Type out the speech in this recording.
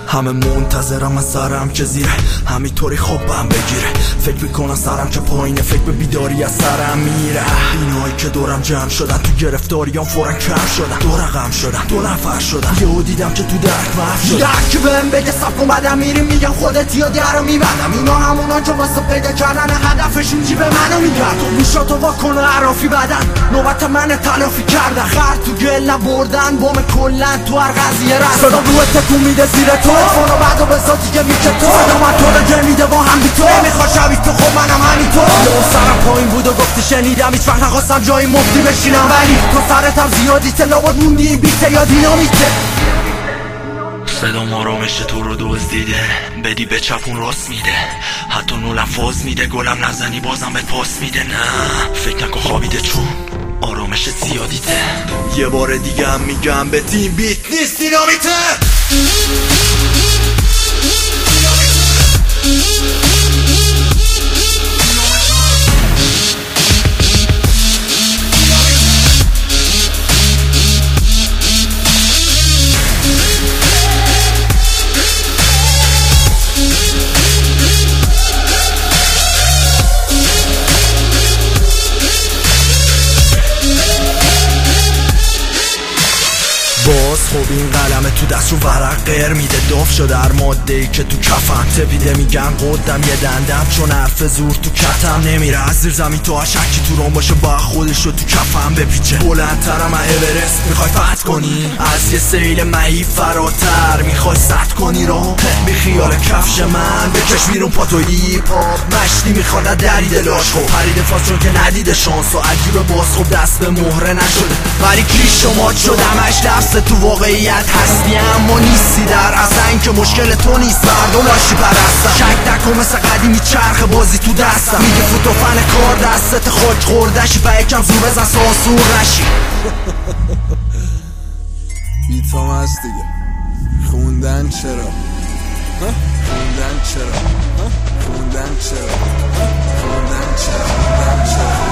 همه منتظرم از سرم که زیره همینطوری خوابم بگیره. فکر میکنم سرم که پایینه، فکر به بیداری از سرم میره. اینایی که دورم جمع شدن تو گرفتاریام فورا کم شدن. دو رقم شدن، دو نفر شدن. یهو دیدم که تو درک محو شدن. درک بهم بگه صف کن بعدم میریم میگم خودت یا درو میبندم. اینا همونا که واسه پیدا کردن هدفشون جیب منو میگن. تو گوشاتو واکن و عرافی بدن، نوبت من تلافی کردن. خرد تو گل نبردن، بوم کلن تو هر قضیه رست. صدا روی تکون میده زیر تو، فونو بعدو به ذاتی که میشه تو. صدا من تو رو جمیده با هم بی تو، نمیخواد شبیه تو خب منم همینطور. یه سرم پایین بود و گفتی شنیدم، هیچ وقت نخواستم جایی مفتی بشینم، ولی تو سرتم زیادیته، لابد موندی این بیته یا دینامیته. صدام آرامش تو رو دزدیده، بدی به چپون راست میده، حتی نولم فاز میده. گلم نزنی بازم به پاس میده. نه فکر نکن خوابیده چون آرامش زیادیته. یه بار دیگه هم میگم به تیم بیت نیست دینامیته. باز خب این قلمه تو دست رو ورق قر میده، داف شده هر ماده ای که تو کفم تپیده. میگن قدم یه دندم چون حرف زور تو کتم نمیره. از زیر زمین تو هشکی تو رام باشه با خودش رو تو کفم بپیچه. بلندترم اورست میخوای فتح کنی، از یه سیل مهیب فراتر میخوای سد کنی رو. بی خیال کفش من بکش بیرون پاتویی پاپ مشتی میخواد دری دلاش. خب پریده فاز چون که ندیده شانس و عجیبه باز خب دست به مهره نشده، ولی کلیش شما شدمش درس تو واقعیت هستی اما نیستی. در اصلا که مشکل تو نیست، مردم لاشی پرستم. شک نکن مثل قدیمی چرخ بازی تو دستم، میگه فوتوفن کار دستت خاک خوردشی و یکم زور بزن سانسور نشی. بیتام هست دیگه، خوندن چرا؟ خوندن چرا؟ خوندن چرا؟ خوندن چرا؟ خوندن چرا؟